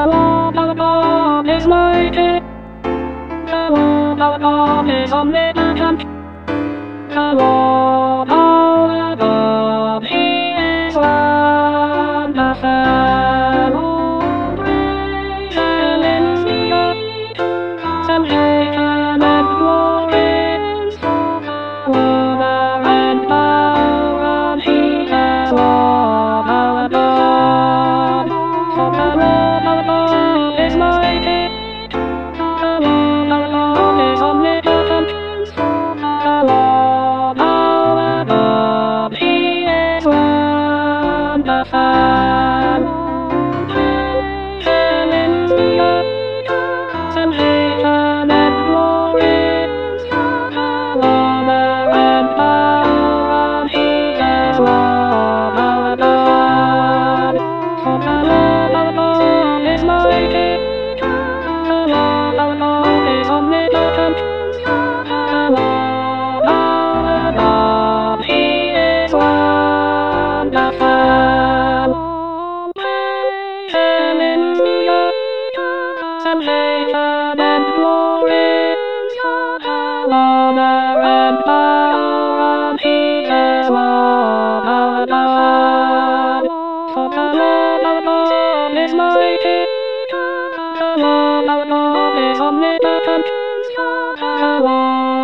God is mighty. Our God is omnipotent. Our God, He is wonderful. All creation in the earth, and heaven and glory, honor and power unto the Lord our God. For the Lord our God is mighty. The Lord our God is omnipotent. The Lord our God, He is wonderful. Creation in the earth, and heaven and glory, honor and power unto the Lord our God. For the Lord our God is mighty. The Lord our God is omnipotent. The Lord our God, He is wonderful. Creation in the earth, and heaven and glory, honor and power unto the Lord our God. For the Lord our God is mighty. The Lord our God is omnipotent. The Lord